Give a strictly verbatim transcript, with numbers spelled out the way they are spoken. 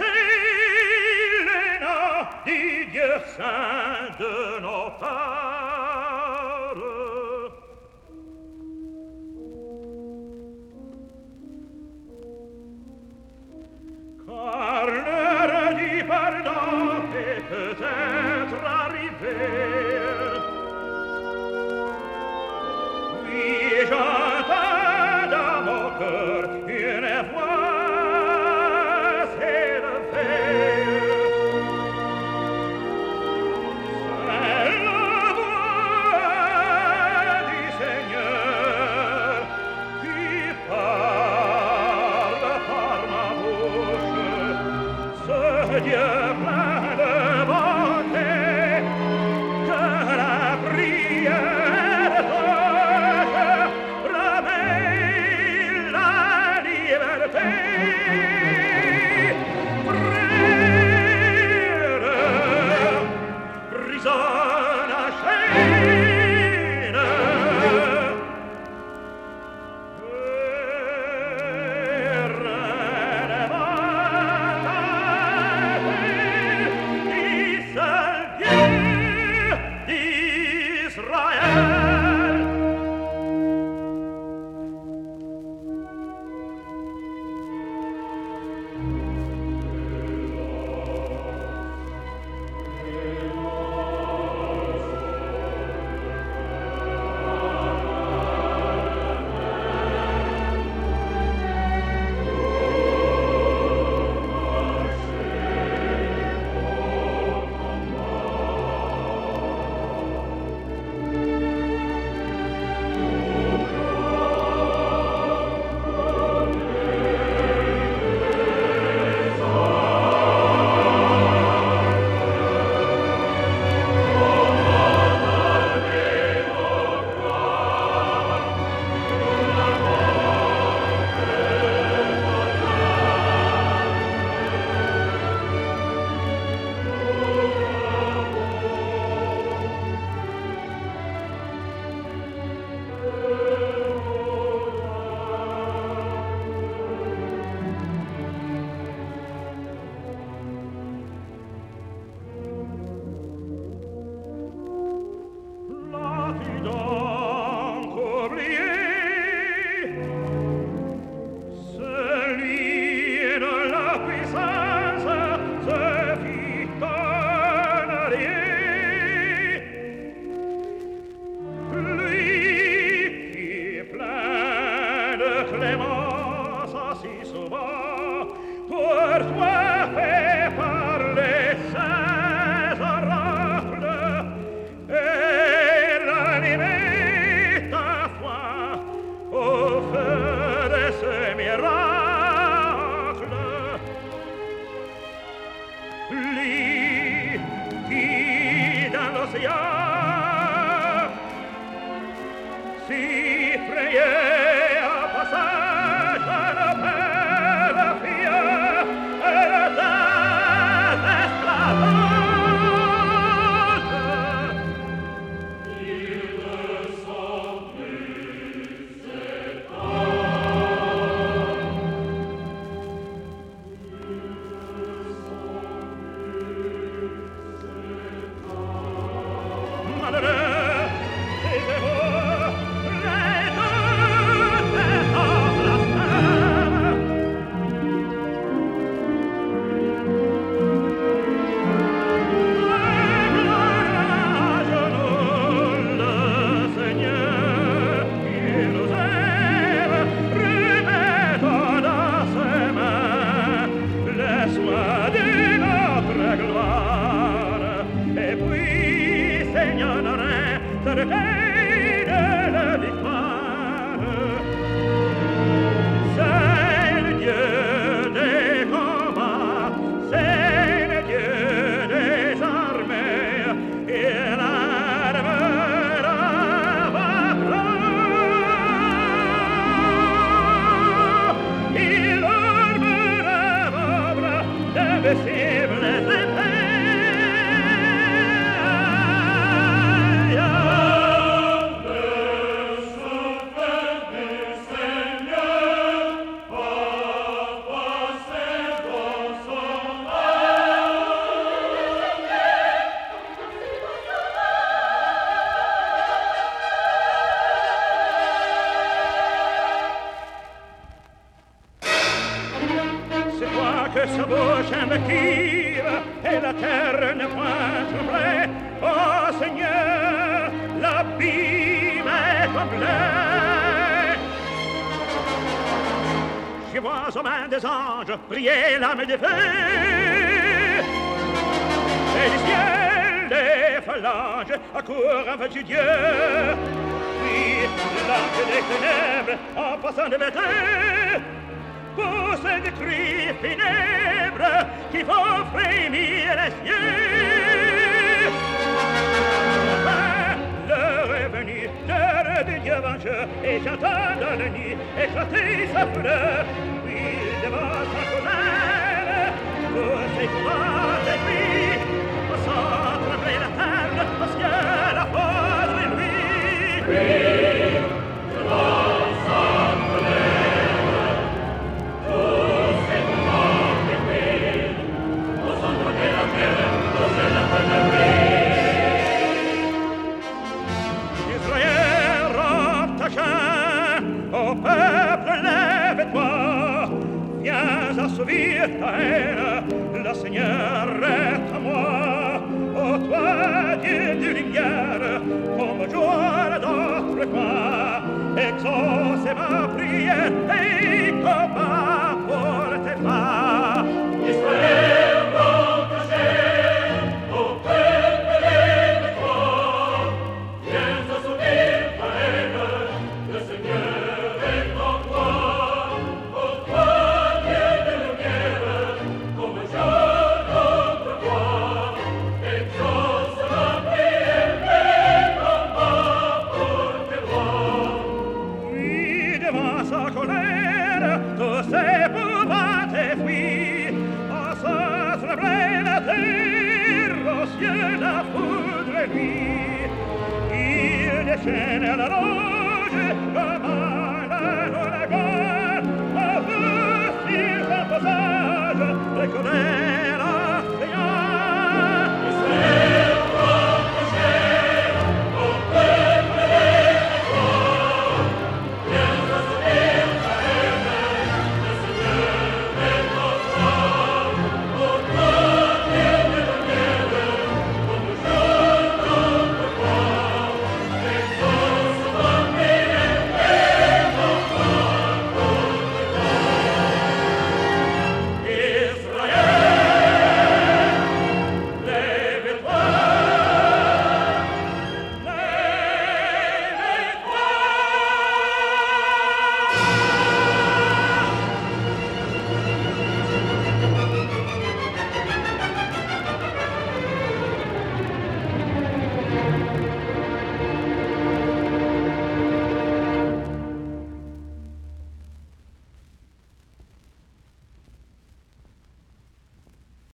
les noms du Dieu saint de nos pères. Car l'heure du pardon est peut-être arrivée. Oui, j'entends dans mon cœur une voix s'élever. C'est la voix du Seigneur qui parle par ma bouche. Ce Dieu plein de bonté que la prière touche remet la liberté. Frères, résonne à chaîne. roche inventive, et la terre ne point tremblait. Oh Seigneur, l'abîme est complet. Je vois aux mains des anges briller l'âme des feux, et du ciel des phalanges accourent en vaincu Dieu. Puis l'arc des ténèbres, en passant de bêteux, pousse des cris funèbres qui font frémir les cieux. Enfin, l'heure est venue, l'heure du Dieu vengeur, et j'entends dans la nuit éclater sa fureur. Puis devant sa colère, tous ses combats et lui, passant trembler la terre, parce que la foi de lui. Oui, devant sa colère, tous ses combats et lui, passant trembler la terre, parce que la foi de lui. Israël, robe ta chair, ô peuple, lève-toi, viens assouvir ta haine, le Seigneur est à moi. Ô toi, Dieu de lumière, comme jour d'autrefois, exauce ma prière et combat pour tes pas. Israël, robe ta chair, ô peuple, lève-toi, viens assouvir ta haine, le Seigneur est en toi. Ô toi, Dieu de lumière, comme jour d'autrefois, exauce ma prière et combat pour tes droits. Oui, devant sa colère, tous ses pouvoirs fuient. En sa tremblée la terre, aux cieux la foudre lui. Il déchaîne la roche, comme un ouragan, à vous sur son passage, les colères